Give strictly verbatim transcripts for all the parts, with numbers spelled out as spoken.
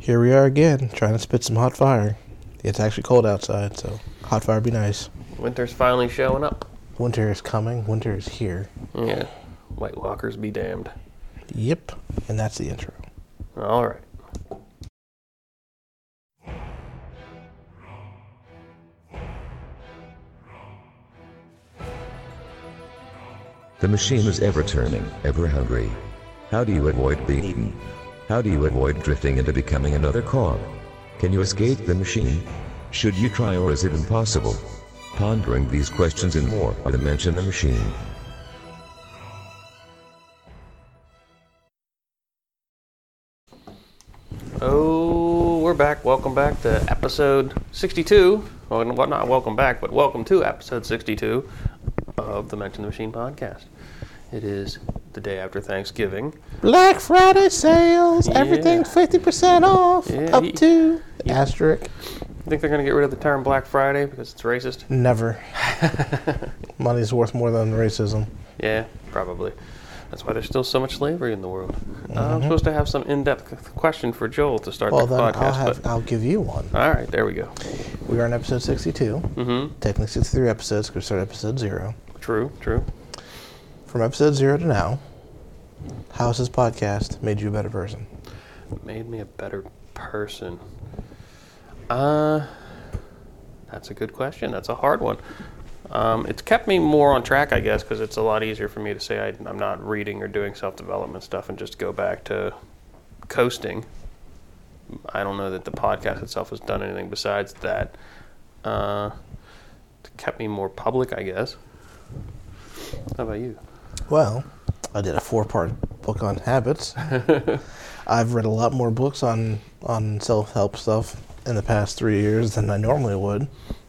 Here we are again, trying to spit some hot fire. It's actually cold outside, so hot fire would be nice. Winter's finally showing up. Winter is coming. Winter is here. Yeah. White Walkers be damned. Yep. And that's the intro. All right. The machine is ever turning, ever hungry. How do you avoid being eaten? How do you avoid drifting into becoming another cog? Can you escape the machine? Should you try, or is it impossible? Pondering these questions and more are the Mention the Machine. Oh, we're back. Welcome back to episode sixty-two. Well, not welcome back, but welcome to episode sixty-two of the Mention the Machine podcast. It is the day after Thanksgiving. Black Friday sales. Yeah. Everything's fifty percent off. Yeah, up he- to he- asterisk. You think they're going to get rid of the term Black Friday because it's racist? Never. Money's worth more than racism. Yeah, probably. That's why there's still so much slavery in the world. Mm-hmm. Uh, I'm supposed to have some in-depth question for Joel to start Well, the then podcast. I'll, have, but I'll give you one. all right, there we go. We are on episode sixty-two. Mm-hmm. Technically sixty-three episodes because we started episode zero. True, true. From episode zero to now, how has this podcast made you a better person? Made me a better person. Uh, that's a good question. That's a hard one. Um, it's kept me more on track, I guess, because it's a lot easier for me to say I, I'm not reading or doing self-development stuff and just go back to coasting. I don't know that the podcast itself has done anything besides that. Uh, it's kept me more public, I guess. How about you? Well, I did a four-part book on habits. I've read a lot more books on, on self-help stuff in the past three years than I normally would.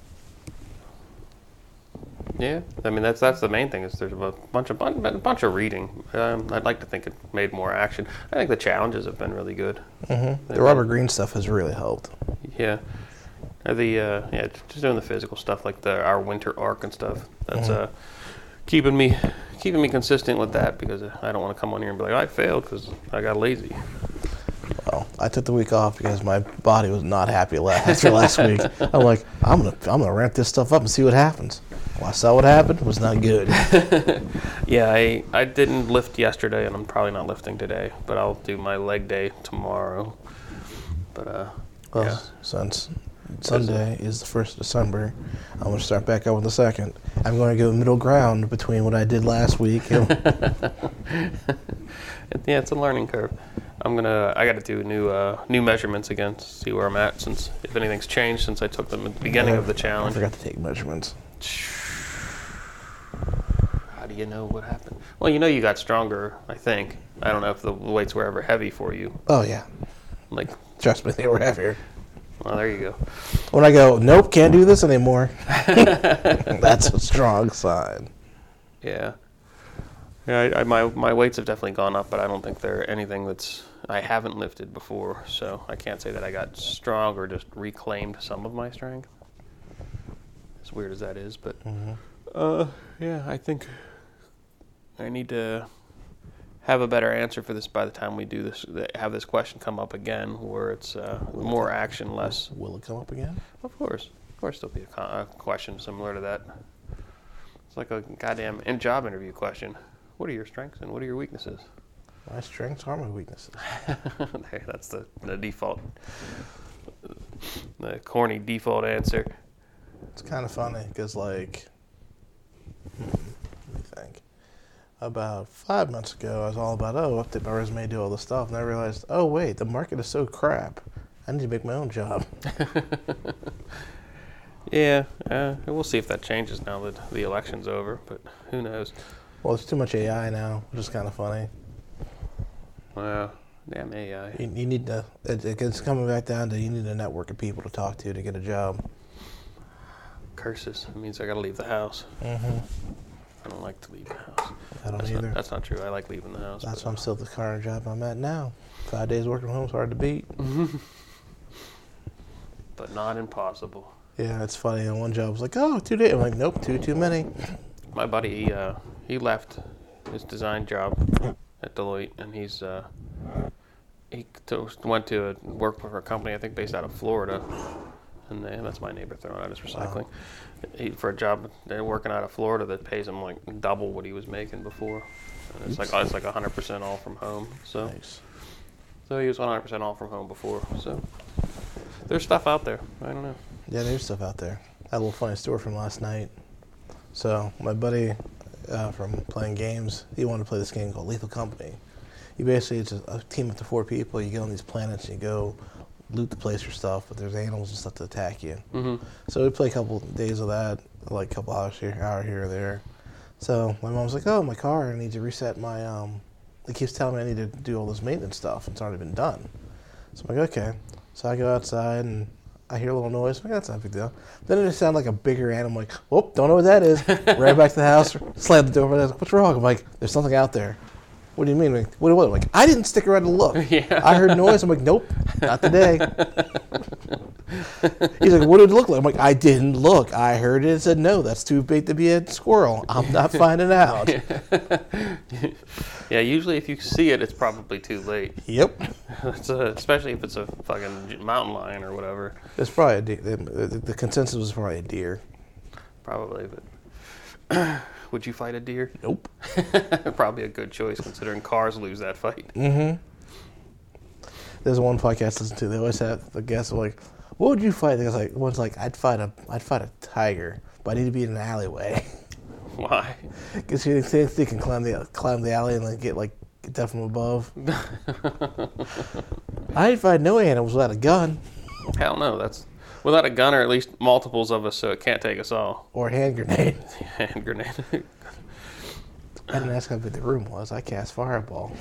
Yeah, I mean that's that's the main thing. Is there's a bunch of bun- a bunch of reading. Um, I'd like to think it made more action. I think the challenges have been really good. Mm-hmm. The Robert Greene stuff has really helped. Yeah, Or the uh, yeah, just doing the physical stuff like the our winter arc and stuff. That's Mhm. uh, keeping me keeping me consistent with that because I don't want to come on here and be like I failed because I got lazy. Well, I took the week off because my body was not happy la- after last week. I'm like, I'm gonna I'm gonna ramp this stuff up and see what happens. Well, I saw what happened. It was not good. Yeah, I I didn't lift yesterday and I'm probably not lifting today, but I'll do my leg day tomorrow. But uh, Well, yeah. since Sunday is the first of December, I'm gonna start back up on the second. I'm going to go middle ground between what I did last week. And Yeah, it's a learning curve. I'm gonna. I got to do new uh, new measurements again to see where I'm at. Since if anything's changed since I took them at the beginning of the I challenge. forgot to take measurements. How do you know what happened? Well, you know you got stronger. I think. I don't know if the weights were ever heavy for you. Oh yeah, Like, trust me, they were heavier. well, there you go. When I go, nope, can't do this anymore. That's a strong sign. Yeah. Yeah, I, I, my my weights have definitely gone up, but I don't think they're anything that's I haven't lifted before, so I can't say that I got strong or just reclaimed some of my strength. As weird as that is, but Mhm. uh, yeah, I think I need to have a better answer for this by the time we do this. Have this question come up again, where it's uh, more action, less. Will it come up again? Of course, of course, there'll be a, co- a question similar to that. It's like a goddamn in job interview question. What are your strengths and what are your weaknesses? My strengths are my weaknesses. There, that's the, the default, the corny default answer. It's kind of funny because, like, hmm, let me think. About five months ago, I was all about, oh, update my resume, do all this stuff. And I realized, oh, wait, the market is so crap. I need to make my own job. Yeah, uh, we'll see if that changes now that the election's over, but who knows? Well, there's too much A I now, which is kind of funny. Well, damn A I. You, you need to, it, it's coming back down to you need a network of people to talk to to get a job. Curses. It means I gotta leave the house. Mm-hmm. I don't like to leave the house. I don't That's either. not, that's not true. I like leaving the house. That's but- why I'm still at the current job I'm at now. Five days working from home is hard to beat. But not impossible. Yeah, it's funny. And one job was like, oh, two days. I'm like, nope, two too many. My buddy, he, uh, he left his design job at Deloitte, and he's uh, he to, went to work for a company, I think, based out of Florida. And they, that's my neighbor throwing out his recycling. Wow. He, for a job, they're working out of Florida that pays him like double what he was making before. And it's Oops. like it's like one hundred percent all from home. So, nice. So he was one hundred percent all from home before. So there's stuff out there. I don't know. Yeah, there's stuff out there. I had a little funny story from last night. So my buddy uh, from playing games, he wanted to play this game called Lethal Company. You basically, it's a, a team of the four people. You go on these planets and you go loot the place for stuff, but there's animals and stuff to attack you. Mm-hmm. So we play a couple days of that, like a couple hours here, hour here or there. So my mom's like, oh, my car, I need to reset my, um, it keeps telling me I need to do all this maintenance stuff. It's already been done. So I'm like, okay. So I go outside and I hear a little noise. I'm like, that's not a big deal. Then it just sounded like a bigger animal. I'm like, whoop, don't know what that is. Right back to the house, slammed the door. I was like, what's wrong? I'm like, there's something out there. What do you mean? Like, what, what? I'm like, I didn't stick around to look. Yeah. I heard noise. I'm like, nope, not today. He's like, what did it look like? I'm like, I didn't look. I heard it and said, no, that's too big to be a squirrel. I'm not finding out. Yeah, usually if you see it, it's probably too late. Yep. It's a, especially if it's a fucking mountain lion or whatever. It's probably a deer. The, the consensus was probably a deer. Probably, but would you fight a deer? Nope. Probably a good choice considering cars lose that fight. Mm-hmm. There's one podcast I listen to. They always have the guests like, "What would you fight?" There's like one's like, "I'd fight a, I'd fight a tiger, but I need to be in an alleyway." Why? Because you think they can climb the climb the alley and like get like get that from above. I'd fight no animals without a gun. Hell no, that's without a gun or at least multiples of us, so it can't take us all. Or a hand grenade. Hand grenade. I didn't ask how big the room was. I cast fireball.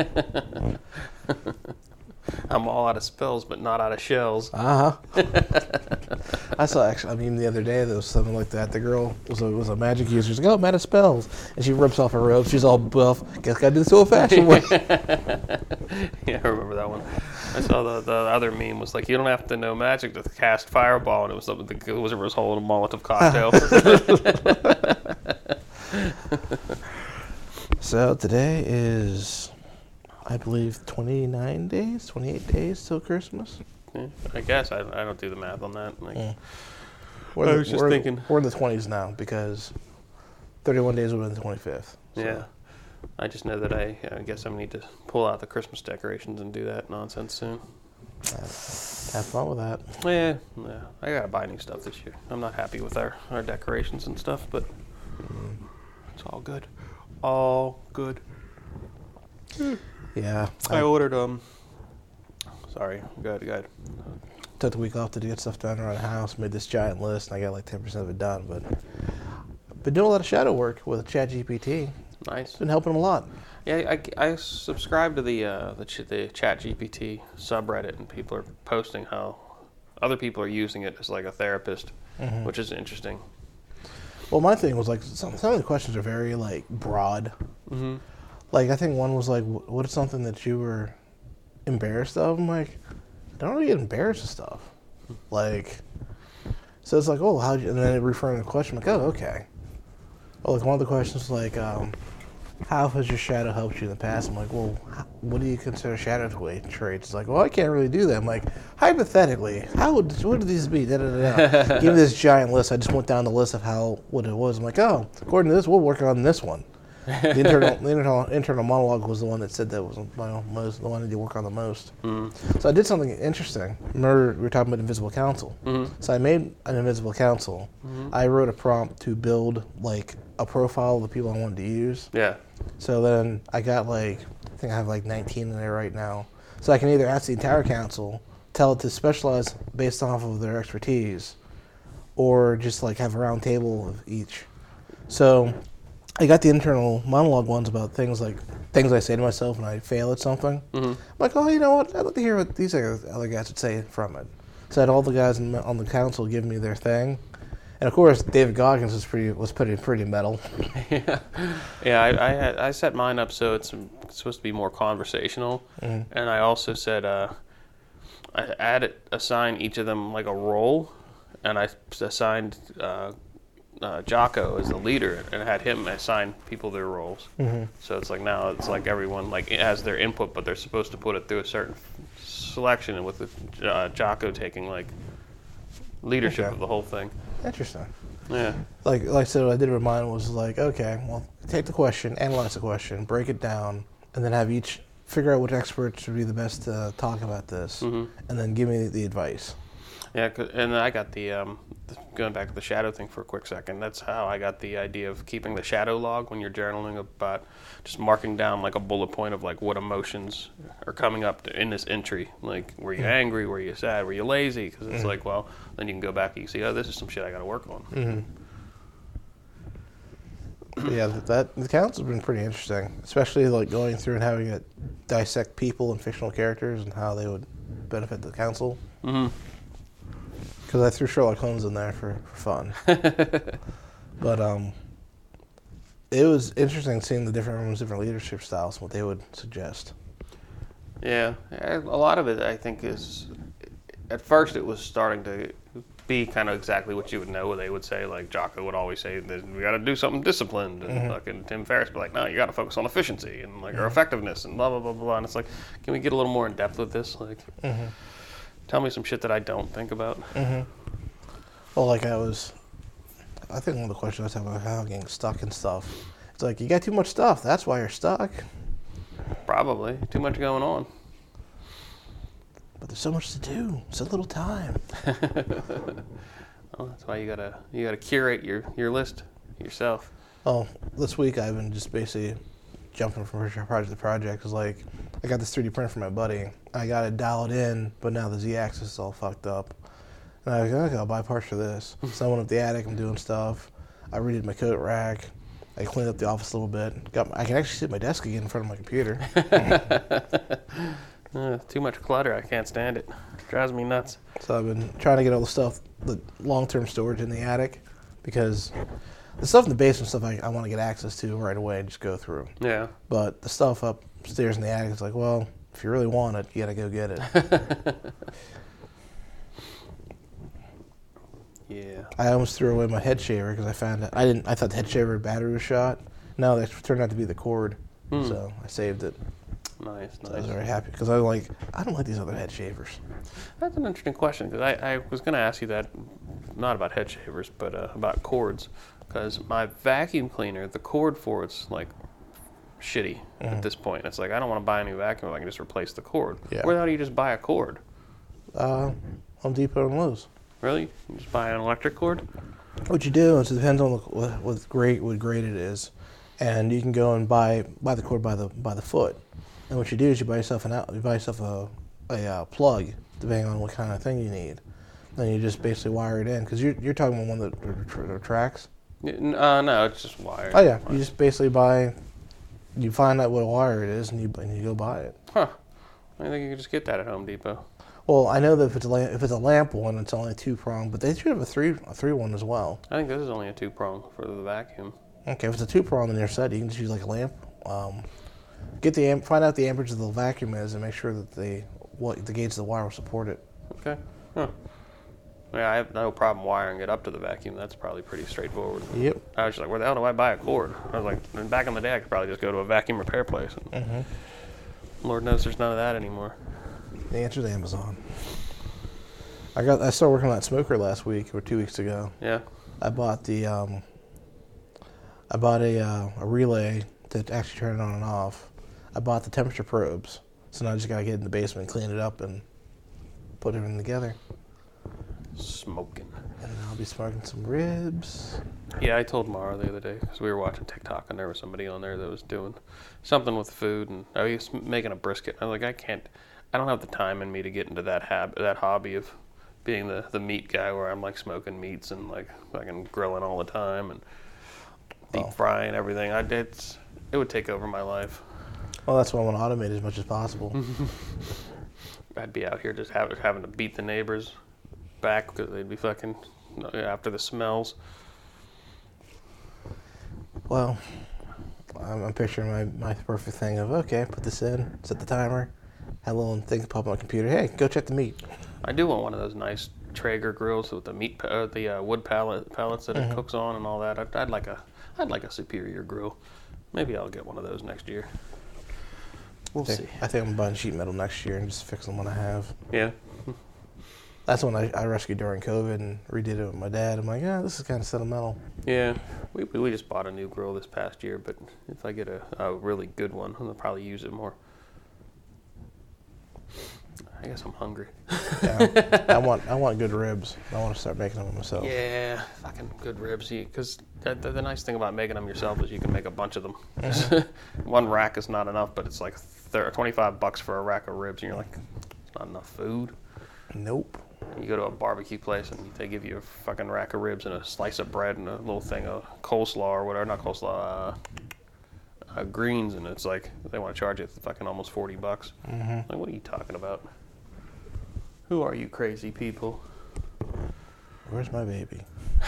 I'm all out of spells, but not out of shells. Uh huh. I saw actually. I mean, the other day there was something like that. The girl was a was a magic user. She's like, "Oh, I'm out of spells," and she rips off her robe. She's all buff. Guess gotta do this old-fashioned way. Yeah, I remember that one. I saw the the other meme was like, "You don't have to know magic to cast fireball," and it was something the wizard was holding a Molotov cocktail. So today is, I believe, twenty-nine days, twenty-eight days till Christmas. Yeah, I guess. I, I don't do the math on that. Like, mm. I the, was just we're, thinking. We're in the twenties now because thirty-one days will be the twenty-fifth. So. Yeah. I just know that I, I guess I need to pull out the Christmas decorations and do that nonsense soon. Have, have fun with that. Yeah, yeah. I got to buy new stuff this year. I'm not happy with our, our decorations and stuff, but mm. it's all good. All good. Yeah. I, I ordered, um, sorry, go ahead, go ahead. Took the week off to get stuff done around the house, made this giant list, and I got like ten percent of it done, but I've been doing a lot of shadow work with ChatGPT. Nice. It's been helping a lot. Yeah, I, I subscribe to the, uh, the, ch- the ChatGPT subreddit, and people are posting how other people are using it as like a therapist, mm-hmm. which is interesting. Well, my thing was like some, some of the questions are very like broad. Mm-hmm. Like I think one was like, "What is something that you were embarrassed of?" I'm like, I don't really get embarrassed of stuff. Like, so it's like, "Oh, how?" And then it referring to the question, I'm like, "Oh, okay." Oh, like one of the questions was like, um, "How has your shadow helped you in the past?" I'm like, "Well, how, what do you consider shadow traits?" It's like, "Well, I can't really do that." I'm like, hypothetically, how would what would these be? Da, da, da, da. Give me this giant list. I just went down the list of how what it was. I'm like, "Oh, according to this, we'll work on this one." The internal, the internal internal monologue was the one that said that was my most the one I need to work on the most. Mm-hmm. So I did something interesting. Remember we were talking about Invisible Counsel. Mm-hmm. So I made an Invisible Counsel. Mm-hmm. I wrote a prompt to build like a profile of the people I wanted to use. Yeah. So then I got like I think I have like nineteen in there right now. So I can either ask the entire council, tell it to specialize based off of their expertise, or just like have a round table of each. So I got the internal monologue ones about things like things I say to myself when I fail at something. Mm-hmm. I'm like, oh, you know what? I'd like to hear what these other guys would say from it. So I had all the guys in, on the council give me their thing, and of course David Goggins was pretty was pretty pretty metal. yeah, yeah. I I, had, I set mine up so it's supposed to be more conversational, mm-hmm. and I also said uh, I added assign each of them like a role, and I assigned. Uh, uh, Jocko as the leader and had him assign people their roles. Mm-hmm. So it's like now it's like everyone like has their input, but they're supposed to put it through a certain selection, and with the, uh, Jocko taking like leadership Okay. of the whole thing. Interesting. Yeah. Like, like I said, what I did in mine was like, okay, well, take the question, analyze the question, break it down, and then have each figure out which experts would be the best to talk about this, Mm-hmm. and then give me the advice. Yeah, 'cause- and I got the, um, the going back to the shadow thing for a quick second. That's how I got the idea of keeping the shadow log when you're journaling about just marking down like a bullet point of like what emotions are coming up to, in this entry. Like, were you angry? Were you sad? Were you lazy? Because it's Mhm. like, well, then you can go back and you see, oh, this is some shit I got to work on. Mm-hmm. Yeah, that, that the counts have been pretty interesting, especially like going through and having it dissect people and fictional characters and how they would benefit the council. Mm-hmm. Because I threw Sherlock Holmes in there for, for fun. But um, it was interesting seeing the different rooms, different leadership styles, and what they would suggest. Yeah, a lot of it I think is, at first it was starting to be kind of exactly what you would know. They would say, like Jocko would always say, that we got to do something disciplined, and Mhm. fucking Tim Ferriss would be like, no, you got to focus on efficiency and like or effectiveness and blah blah blah blah. And it's like, can we get a little more in depth with this? Like, Mm-hmm. tell me some shit that I don't think about. Mm-hmm. Well, like I was, I think one of the questions I was talking about how getting stuck and stuff. It's like you got too much stuff. That's why you're stuck. Probably too much going on. But there's so much to do. So little time. Well, that's why you gotta you gotta curate your your list yourself. Oh, this week I've been just basically jumping from project to project. Cause like I got this three D printer from my buddy. I got it dialed in, but now the Z-axis is all fucked up. And I was like, okay, I'll buy parts for this. So I went up the attic. I'm doing stuff. I redid my coat rack. I cleaned up the office a little bit. Got my, I can actually sit at my desk again in front of my computer. Uh, too much clutter. I can't stand it. Drives me nuts. So I've been trying to get all the stuff, the long-term storage in the attic, because the stuff in the basement stuff I, I want to get access to right away and just go through. Yeah. But the stuff upstairs in the attic is like, well, if you really want it, you got to go get it. Yeah. I almost threw away my head shaver because I found it. I didn't. I thought the head shaver battery was shot. No, that turned out to be the cord. Hmm. So I saved it. Nice, So I was nice. very happy because I was like, I don't like these other head shavers. That's an interesting question because I, I was going to ask you that, not about head shavers, but uh, about cords. Because my vacuum cleaner, the cord for it's like shitty Mhm. at this point. It's like I don't want to buy a new vacuum if I can just replace the cord. Yeah. Where the hell do you just buy a cord? Uh, Home Depot and Lowe's. Really? You just buy an electric cord? What you do is it depends on the, what, what grade what grade it is, and you can go and buy buy the cord by the by the foot. And what you do is you buy yourself an out, you buy yourself a a uh, plug depending on what kind of thing you need. Then you just basically wire it in because you're you're talking about one that ret- retracts. N- Uh, no, it's just wire. Oh yeah, you just basically buy. You find out what wire it is and you and you go buy it. Huh. I think you could just get that at Home Depot. Well, I know that if it's a lamp, if it's a lamp one, it's only two prong, but they should have a three a three one as well. I think this is only a two prong for the vacuum. Okay, if it's a two prong on your set, you can just use like a lamp. Um, get the amp, find out the amperage of the vacuum is, and make sure that the what the gauge of the wire will support it. Okay. Huh. Yeah, I have no problem wiring it up to the vacuum. That's probably pretty straightforward. Yep. I was just like, where the hell do I buy a cord? I was like, and back in the day, I could probably just go to a vacuum repair place. And Mm-hmm. Lord knows there's none of that anymore. The answer is Amazon. I got. I started working on that smoker last week or two weeks ago. Yeah. I bought the. Um, I bought a uh, a relay to actually turn it on and off. I bought the temperature probes, so now I just gotta get in the basement, clean it up, and put everything together. Smoking. And then I'll be smoking some ribs. Yeah, I told Mara the other day because we were watching TikTok and there was somebody on there that was doing something with food and I was making a brisket. I was like, I can't, I don't have the time in me to get into that hab- that hobby of being the, the meat guy where I'm like smoking meats and like fucking grilling all the time and deep Oh. frying everything. I did. It would take over my life. Well, that's why I want to automate as much as possible. I'd be out here just have, having to beat the neighbors back because they'd be fucking after the smells. Well, I'm, I'm picturing my, my perfect thing of, okay, put this in, set the timer, have a little thing pop on my computer. Hey, go check the meat. I do want one of those nice Traeger grills with the meat, pa- uh, the uh, wood pallet pellets that Mm-hmm. it cooks on and all that. I'd, I'd like a, I'd like a Superior grill. Maybe I'll get one of those next year. We'll I think, see. I think I'm buying sheet metal next year and just fix them when I have. Yeah. That's when I, I rescued during COVID and redid it with my dad. I'm like, yeah, this is kind of sentimental. Yeah. We we just bought a new grill this past year, but if I get a, a really good one, I'll probably use it more. I guess I'm hungry. Yeah, I want I want good ribs. I want to start making them myself. Yeah, fucking good ribs. Because the, the, the nice thing about making them yourself is you can make a bunch of them. One rack is not enough, but it's like thirty, twenty-five bucks for a rack of ribs, and you're like, it's not enough food. Nope. You go to a barbecue place and they give you a fucking rack of ribs and a slice of bread and a little thing of coleslaw or whatever. Not coleslaw, uh, uh, greens, and it's like they want to charge you fucking almost forty bucks. Mm-hmm. Like, what are you talking about? Who are you crazy people? Where's my baby?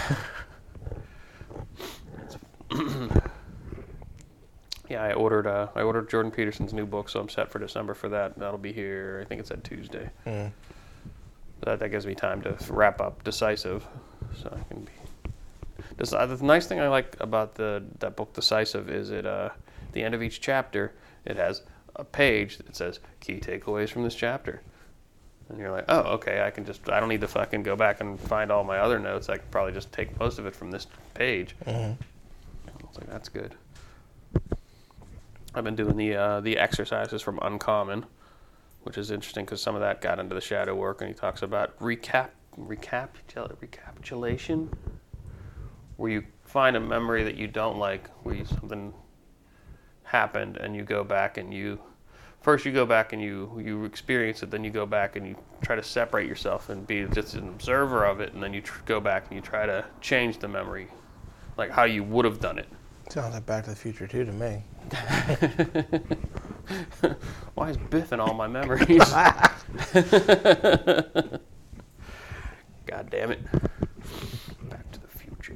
Yeah, I ordered uh, I ordered Jordan Peterson's new book, so I'm set for December for that. That'll be here, I think it's at Tuesday. Mm. That, that gives me time to wrap up Decisive, so I can be. This, uh, the nice thing I like about the that book Decisive is it uh, at the end of each chapter it has a page that says key takeaways from this chapter, and you're like, oh, okay, I can just I don't need to fucking go back and find all my other notes. I can probably just take most of it from this page. Mm-hmm. I was like, that's good. I've been doing the uh, the exercises from Uncommon, which is interesting because some of that got into the shadow work, and he talks about recap, recapitul- recapitulation, where you find a memory that you don't like, where you, something happened, and you go back and you, first you go back and you you experience it, then you go back and you try to separate yourself and be just an observer of it, and then you tr- go back and you try to change the memory, like how you would have done it. Sounds like Back to the Future too to me. Why is Biff in all my memories? God damn it. Back to the Future.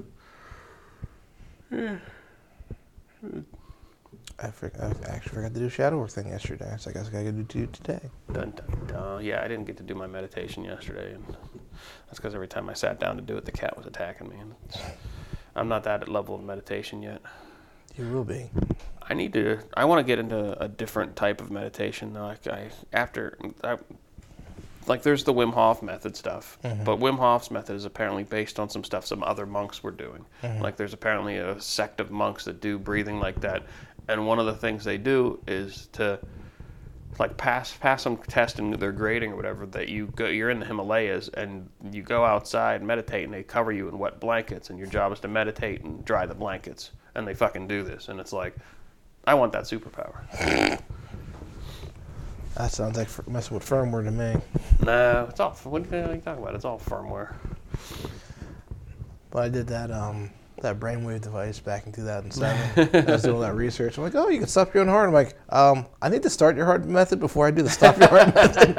I, for, I actually forgot to do shadow work thing yesterday, so I guess I gotta do it today. Dun, dun, dun. Yeah, I didn't get to do my meditation yesterday, and that's because every time I sat down to do it, the cat was attacking me. And it's, I'm not that level of meditation yet. You will be. I need to. I want to get into a different type of meditation though. Like I after, I, like there's the Wim Hof method stuff, Mm-hmm. but Wim Hof's method is apparently based on some stuff some other monks were doing. Mm-hmm. Like there's apparently a sect of monks that do breathing like that, and one of the things they do is to like pass pass some test into their grading or whatever, that you go you're in the Himalayas and you go outside and meditate, and they cover you in wet blankets, and your job is to meditate and dry the blankets, and they fucking do this, and it's like, I want that superpower. That sounds like f- messing with firmware to me. No, it's all, what are you talking about? It's all firmware. But I did that um that brainwave device back in two thousand seven. I was doing all that research. I'm like, oh, you can stop your own heart. I'm like, um, I need to start your heart method before I do the stop your heart method.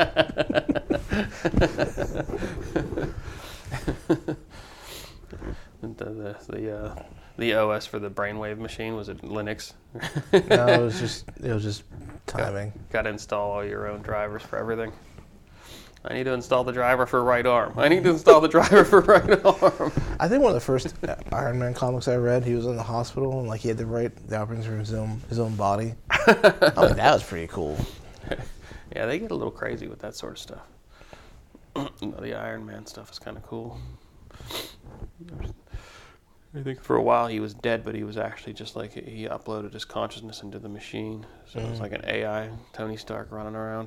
the the the, uh, the O S for the brainwave machine, was it Linux? No, it was just it was just timing. Got to install all your own drivers for everything. I need to install the driver for right arm. I need to install the driver for right arm. I think one of the first Iron Man comics I read, he was in the hospital and like he had to write the operations for his own his own body. I'm like, that was pretty cool. Yeah, they get a little crazy with that sort of stuff. The Iron Man stuff is kind of cool. I think for a while he was dead, but he was actually just like, he uploaded his consciousness into the machine. So it was like an A I Tony Stark running around.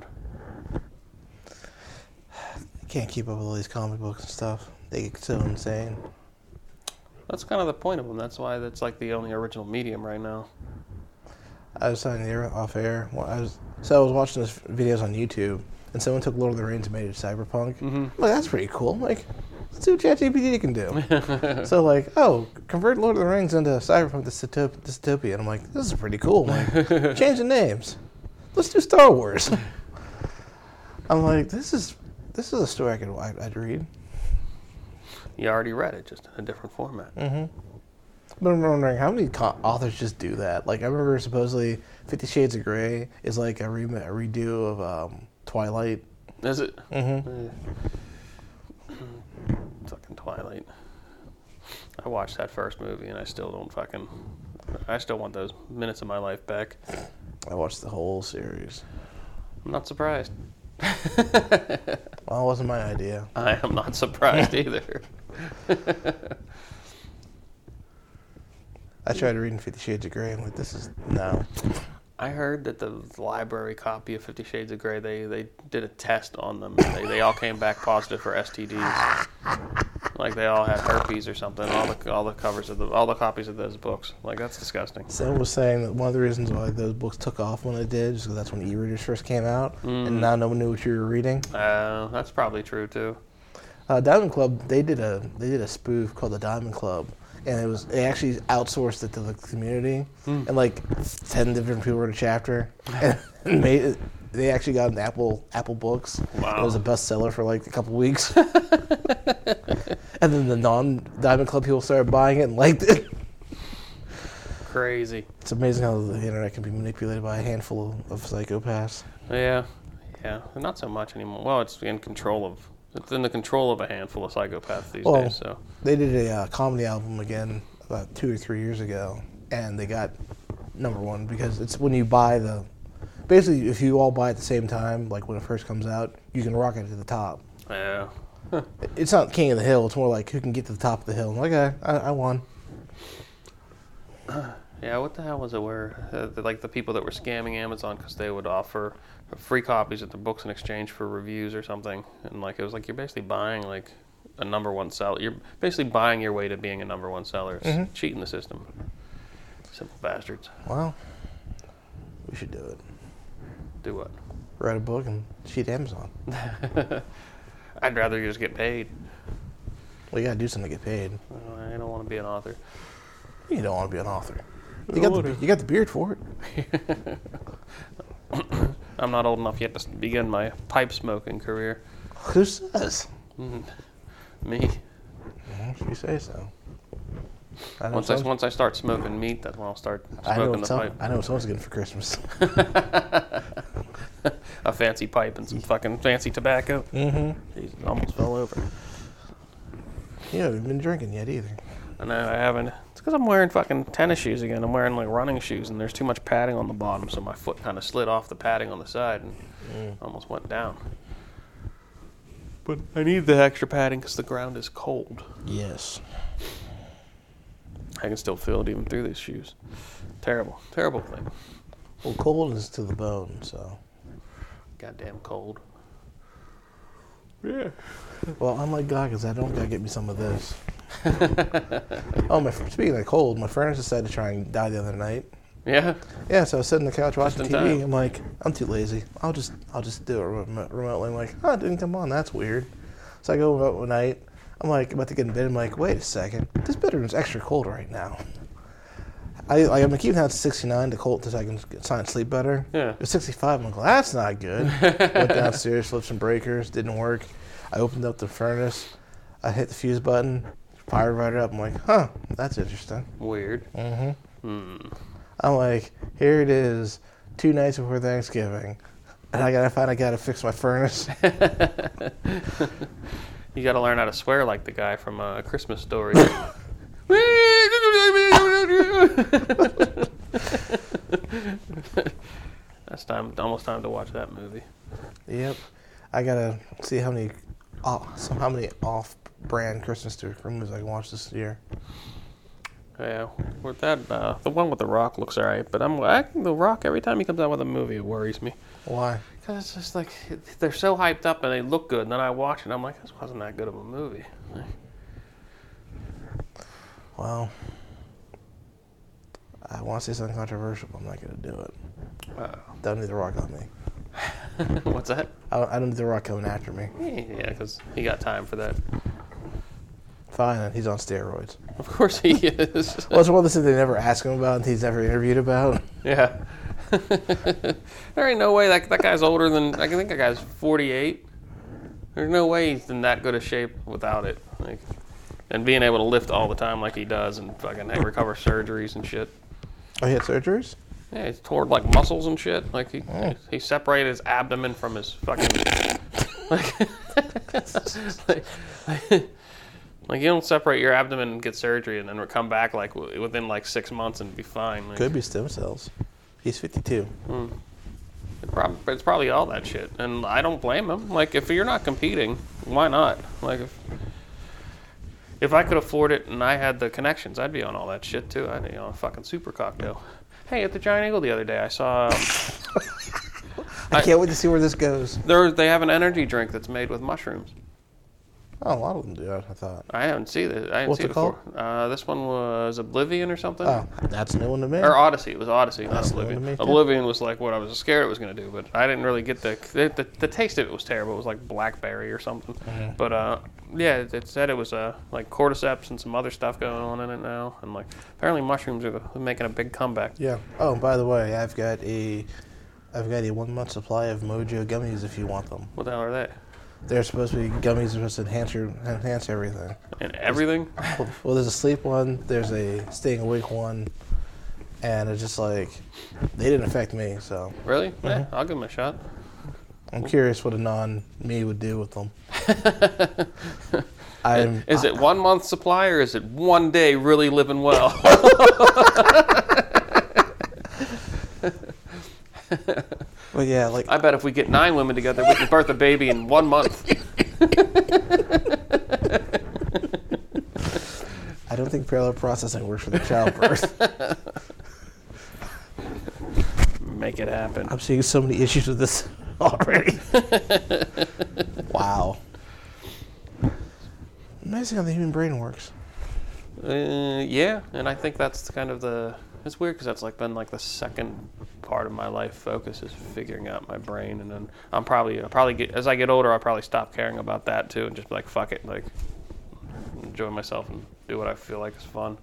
I can't keep up with all these comic books and stuff. They get so insane. That's kind of the point of them. That's why that's like the only original medium right now. I was talking to you off air. Well, I was so I was watching this videos on YouTube, and someone took Lord of the Rings and made it cyberpunk. Mm-hmm. I'm like, that's pretty cool. I'm like, let's see what ChatGPT can do. So like, oh, convert Lord of the Rings into cyberpunk dystop- dystopia. And I'm like, this is pretty cool. I'm like, change the names. Let's do Star Wars. I'm like, this is this is a story I could I'd, I'd read. You already read it, just in a different format. Mm-hmm. But I'm wondering how many co- authors just do that. Like I remember supposedly Fifty Shades of Grey is like a, re- a redo of um, Twilight. Is it? Mm-hmm. Uh, Fucking Twilight. I watched that first movie and I still don't fucking. I still want those minutes of my life back. I watched the whole series. I'm not surprised. Well, it wasn't my idea. I am not surprised either. I tried reading Fifty Shades of Grey. I'm like, this is no. I heard that the library copy of Fifty Shades of Grey, they, they did a test on them. They, they all came back positive for S T Ds. Like they all had herpes or something. All the all the covers of the all the copies of those books. Like that's disgusting. Sam was saying that one of the reasons why those books took off when they did is because that's when e-readers first came out, Mm. and now no one knew what you were reading. Uh, that's probably true too. Uh, Diamond Club, they did a they did a spoof called the Diamond Club, and it was they actually outsourced it to the community, Mm. and like ten different people wrote a chapter, and made it. They actually got an Apple Apple Books. Wow. It was a bestseller for like a couple weeks, and then the non-Diamond Club people started buying it and liked it. Crazy. It's amazing how the internet can be manipulated by a handful of, of psychopaths. Yeah, yeah. Not so much anymore. Well, it's in control of. It's in the control of a handful of psychopaths these Well, days. So. They did a uh, comedy album again about two or three years ago, and they got number one because it's when you buy the. Basically, if you all buy at the same time, like when it first comes out, you can rocket to the top. Yeah. It's not King of the Hill. It's more like who can get to the top of the hill. I'm like, okay, I, I won. Yeah, what the hell was it where, uh, the- like the people that were scamming Amazon because they would offer free copies of their books in exchange for reviews or something, and like it was like you're basically buying like a number one seller. You're basically buying your way to being a number one seller. It's Mhm. cheating the system. Simple bastards. Well, we should do it. Do what? Write a book and cheat Amazon. I'd rather you just get paid. Well, you gotta do something to get paid. Uh, I don't want to be an author. You don't want to be an author. I You got the wanna. you got the beard for it. I'm not old enough yet to s- begin my pipe smoking career. Who says? Mm, Me. Well, if you say so. I know Once I someone's- once I start smoking meat, that's when I'll start I know, smoking what the some, pipe. I know what someone's getting for Christmas. A fancy pipe and some fucking fancy tobacco. Mm-hmm. Jesus, almost fell over. You haven't been drinking yet either. I know I haven't. It's because I'm wearing fucking tennis shoes again. I'm wearing like running shoes, and there's too much padding on the bottom, so my foot kind of slid off the padding on the side and Mm. almost went down. But I need the extra padding because the ground is cold. Yes. I can still feel it even through these shoes. Terrible, terrible thing. Well, cold is to the bone, so. Goddamn cold. Yeah. Well, unlike Goggins, I don't gotta get me some of this. Oh, my speaking of cold, my furnace decided to try and die the other night. Yeah. Yeah, so I was sitting on the couch watching in T V. time. I'm like, I'm too lazy. I'll just, I'll just do it remo- remotely. I'm like, oh, it didn't come on. That's weird. So I go out one night. I'm like about to get in bed. I'm like, wait a second. This bedroom's extra cold right now. I, like, I'm gonna keep it down to sixty-nine to cold so I can get, try and sleep better. Yeah. It's sixty-five. I'm like, well, that's not good. Went downstairs, flipped some breakers. Didn't work. I opened up the furnace. I hit the fuse button. Fired right up. I'm like, huh, that's interesting. Weird. Mm-hmm. Hmm. I'm like, here it is, two nights before Thanksgiving, and I gotta find I gotta fix my furnace. You got to learn how to swear like the guy from uh, A Christmas Story. That's time. Almost time to watch that movie. Yep, I gotta see how many, off, so how many off-brand Christmas story movies I can watch this year. Yeah, with that, uh, the one with the Rock looks alright, but I'm I, the Rock every time he comes out with a movie, it worries me. Why? Cause it's just like they're so hyped up and they look good, and then I watch it, and I'm like, this wasn't that good of a movie. Well, I want to say something controversial, but I'm not gonna do it. Uh, Don't need The Rock on me. what's that? I don't, I don't need The Rock coming after me. Yeah, because he got time for that. Fine, then he's on steroids. Of course he is. Well, it's one of the things they never ask him about and he's never interviewed about. Yeah. There ain't no way that that guy's older than I think that guy's forty-eight. There's no way he's in that good a shape without it. Like, and being able to lift all the time like he does and fucking recover surgeries and shit. Oh, he had surgeries? Yeah, he's tore like muscles and shit. Like he Oh. he separated his abdomen from his fucking Like, like, like, you don't separate your abdomen and get surgery and then come back like w- within like six months and be fine. Like, Could be stem cells. He's fifty-two. Mm. It prob- it's probably all that shit, and I don't blame him. Like, if you're not competing, why not? Like, if if I could afford it and I had the connections, I'd be on all that shit too. I'd be on a fucking super cocktail. Hey, at the Giant Eagle the other day, I saw. Um, I can't wait to see where this goes. there, they have an energy drink that's made with mushrooms. Oh, a lot of them do, I thought. I haven't seen it. I haven't What's seen it it before. Uh, this one was Oblivion or something. Oh, that's a new one to me. Or Odyssey. It was Odyssey, not That's Oblivion. new to me, too. Oblivion was like what I was scared it was going to do, but I didn't really get the, the the the taste of it was terrible. It was like blackberry or something. Mm-hmm. But uh, yeah, it, it said it was uh, like cordyceps and some other stuff going on in it now, and like apparently mushrooms are the- making a big comeback. Yeah. Oh, and by the way, I've got a, I've got a one month supply of Mojo gummies if you want them. What the hell are they? They're supposed to be gummies that are supposed to enhance your enhance everything. And everything? Well, well, there's a sleep one, there's a staying awake one, and it's just like they didn't affect me, so Really? Mm-hmm. Yeah, I'll give them a shot. I'm curious what a non-me would do with them. I'm, Is it one month supply or is it one day really living well? Well, yeah, like I bet if we get nine women together, we can birth a baby in one month. I don't think parallel processing works for the childbirth. Make it happen. I'm seeing so many issues with this already. Wow. Amazing how the human brain works. Uh, yeah, and I think that's kind of the. It's weird because that's like been like the second part of my life focus is figuring out my brain, and then I'm probably I'll probably get, as I get older I'll probably stop caring about that too and just be like fuck it, like enjoy myself and do what I feel like is fun.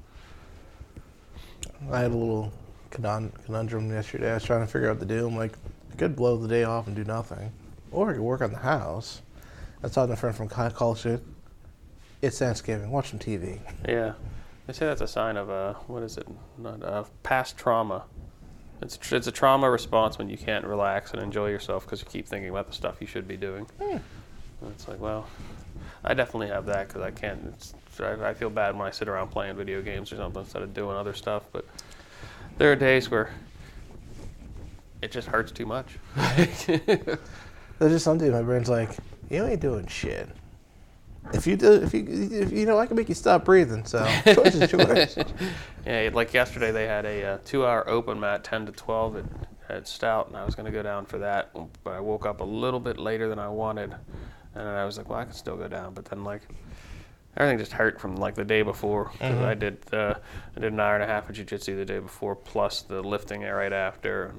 I had a little conun- conundrum yesterday. I was trying to figure out what to do. I'm like, I could blow the day off and do nothing, or I could work on the house. I was talking to a friend from co- college. It's Thanksgiving. Watch some T V. Yeah, they say that's a sign of uh what is it? Not uh, past trauma. It's tr- it's a trauma response when you can't relax and enjoy yourself because you keep thinking about the stuff you should be doing. Hmm. And it's like, well, I definitely have that because I can't. It's, I, I feel bad when I sit around playing video games or something instead of doing other stuff. But there are days where it just hurts too much. There's just some day my brain's like, you ain't doing shit. If you do, if you, if you know, I can make you stop breathing. So choice is choice. Yeah, like yesterday they had a uh, two-hour open mat, ten to twelve at, at Stout, and I was going to go down for that, but I woke up a little bit later than I wanted, and I was like, well, I can still go down, but then like everything just hurt from like the day before because Mm-hmm. I did uh, I did an hour and a half of jiu-jitsu the day before plus the lifting right after.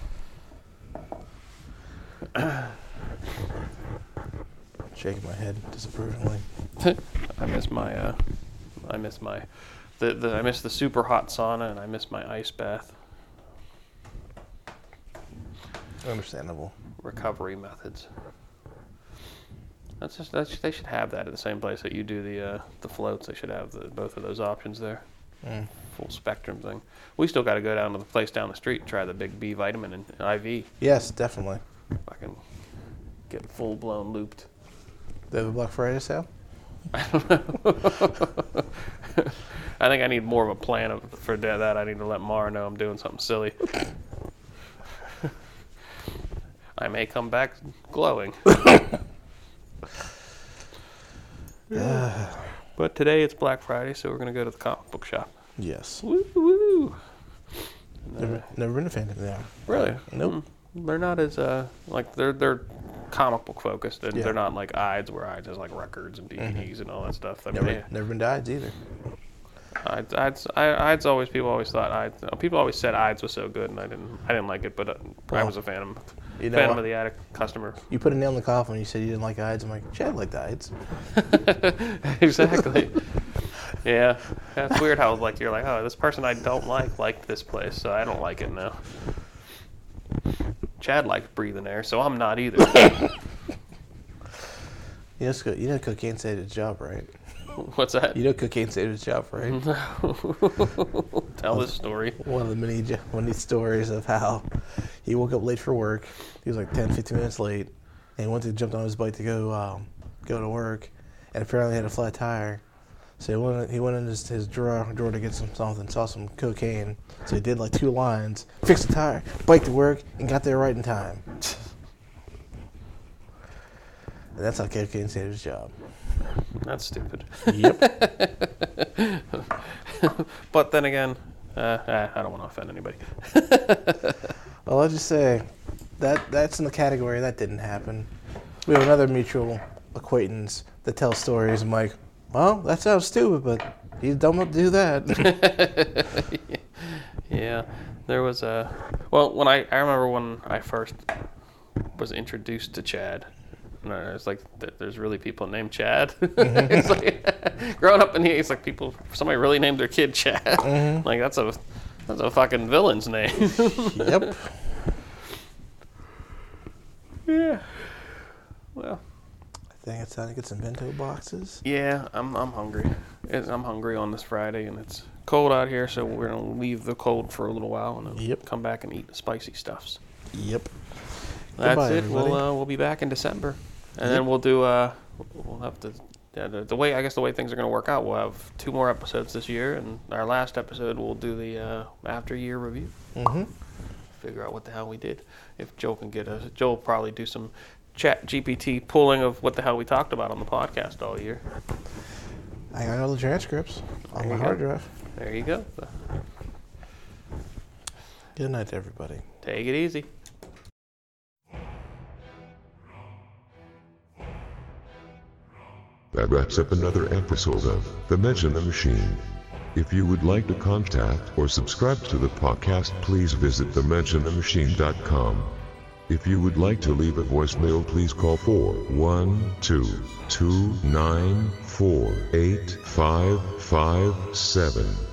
Shaking my head disapprovingly. I miss my uh, I miss my the, the I miss the super hot sauna and I miss my ice bath. Understandable. Recovery methods. That's just that's, they should have that at the same place that you do the uh, the floats. They should have the, both of those options there. Mm. Full spectrum thing. We still got to go down to the place down the street and try the big B vitamin and I V. Yes, definitely. Fucking get full blown looped. They have a Black Friday sale? I don't know. I think I need more of a plan of, for that. I need to let Mara know I'm doing something silly. I may come back glowing. But today it's Black Friday, so we're going to go to the comic book shop. Yes. Woo woo! Never, never been a fan of them. Really? Nope. Mm, they're not as, uh, like, they're they're comic book focused. They're, Yeah. they're not like I D S, where I D S is like records and D V Ds and all that stuff. I mean, Never, yeah. never been to I D S either. I D S, I, I D S always, people always thought I D S, people always said I D S was so good, and I didn't, I didn't like it, but uh, I Well, was a Phantom, you know Phantom what? of the Attic customer. You put a nail in the coffin when you said you didn't like I D S. I'm like, Chad liked I D S. Exactly. Yeah, that's weird how like you're like, oh, this person I don't like liked this place, so I don't like it now. Chad likes breathing air, so I'm not either. You know, sco- you know cocaine saved his job, right? What's that? You know cocaine saved his job, right? Tell this story. One of the many, jo- many stories of how he woke up late for work. He was like ten, fifteen minutes late. and he went to jump on his bike to go um, go to work, and apparently had a flat tire. So he went, he went in his, his drawer, drawer to get some something, saw some cocaine. So he did like two lines, fixed the tire, biked to work, and got there right in time. And that's how cocaine saved his job. That's stupid. Yep. But then again, uh, I don't want to offend anybody. Well, I'll just say that that's in the category that didn't happen. We have another mutual acquaintance that tells stories. I'm like, well, that sounds stupid, but he's dumb enough to do that. Yeah, there was a... Well, when I, I remember when I first was introduced to Chad, and I was like, there's really people named Chad. Mm-hmm. It's like, growing up in here, it's like people, somebody really named their kid Chad. Mm-hmm. Like, that's a, that's a fucking villain's name. Yep. Yeah. Well... I think it's time to get some bento boxes. Yeah, I'm I'm hungry. It's, I'm hungry on this Friday, and it's cold out here, so we're gonna leave the cold for a little while, and then yep. come back and eat the spicy stuffs. Yep. That's Goodbye, it. everybody. We'll uh, we'll be back in December, and yep. then we'll do. Uh, we'll have to. Yeah, the, the way I guess the way things are gonna work out, we'll have two more episodes this year, and our last episode we'll do the uh, after year review. Mm-hmm. Figure out what the hell we did. If Joe can get us, Joe will probably do some Chat G P T pulling of what the hell we talked about on the podcast all year. I got all the transcripts on There my you hard go. drive. There you go. Good night to everybody. Take it easy. That wraps up another episode of The Mention the Machine. If you would like to contact or subscribe to the podcast, please visit the mention the machine dot com. If you would like to leave a voicemail, please call four one two, two nine four, eight five five seven.